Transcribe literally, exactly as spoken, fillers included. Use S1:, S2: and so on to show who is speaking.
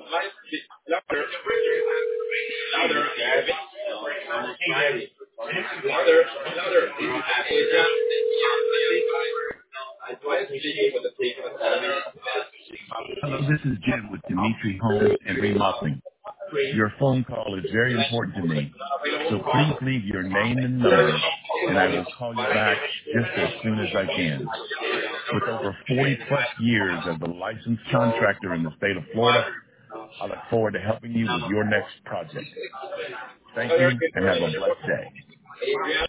S1: Hello, this is Jim with Dimitri Homes and Remodeling. Your phone call is very important to me, so please leave your name and number, and I will call you back just as soon as I can. With over forty plus years as a licensed contractor in the state of Florida, I look forward to helping you with your next project. Thank you and have a blessed day.